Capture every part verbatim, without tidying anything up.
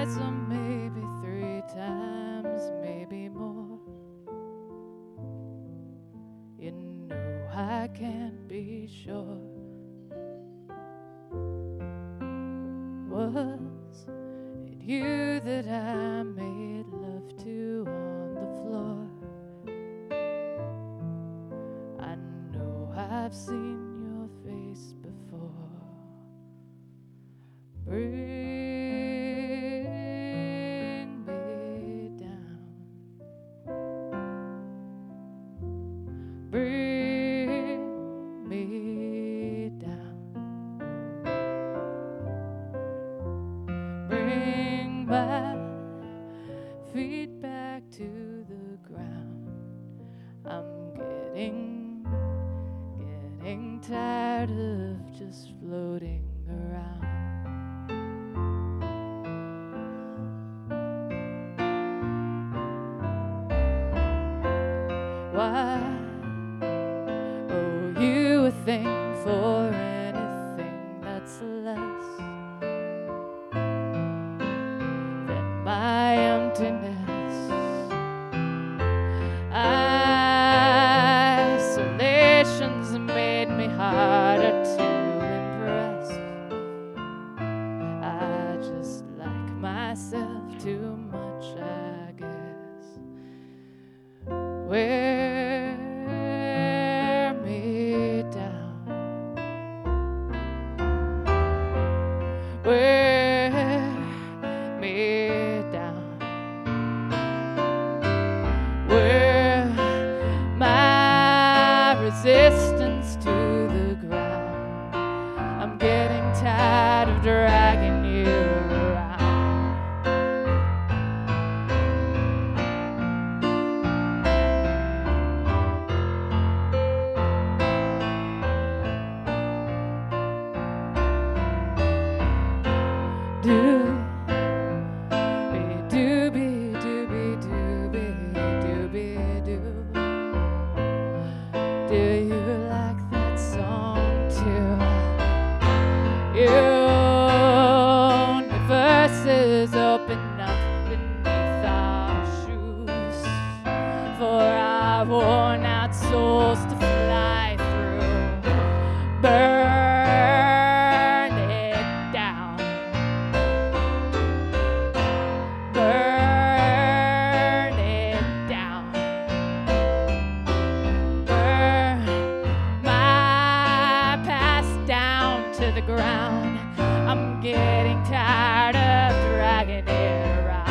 twice or maybe three times, maybe more. You know I can't be sure. Was it you that I made love to on the floor? I know I've seen your face before. Bring me down. Bring me down. Bring my feet back to the ground. I'm getting, getting tired of just floating around. Why owe you a thing for anything that's less than my emptiness? Isolation's made me harder to impress. I just like myself too much, I guess. Wear me down. Wear me down. Wear my resistance to the ground. I'm getting tired of dragging you around. Do be dooby dooby dooby dooby doo. Do you like that song too? Universes open up beneath our shoes for our worn out souls to fly through. Burn it down. Burn it down. Burn my past down to the ground. I'm getting tired of dragging it around.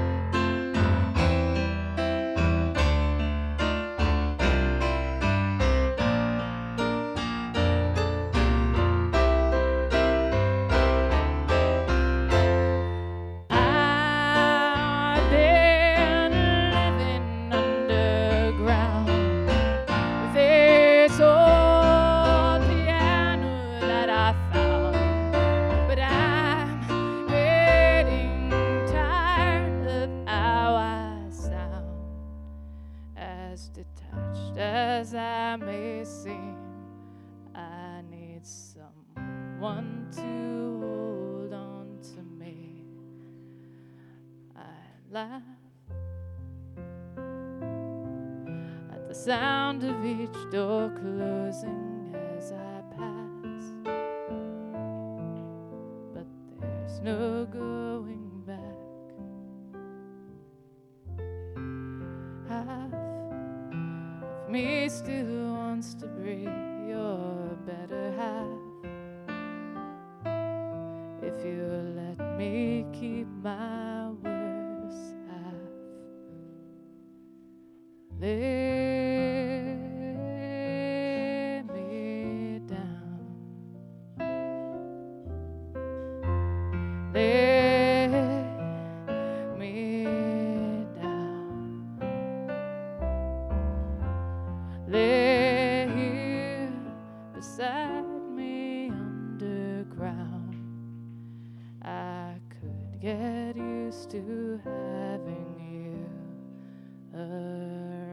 I've been living underground with this old piano that I found, but I'm getting tired of how I sound. As detached as I may seem, I need someone to hold on to me. I laugh at the sound of each door closing as I pass, but there's no going back. Half of me still wants to breathe your better half. If you let me keep my worst half. Lay me down. Lay me down. Lay here beside me underground. I could get used to having you around.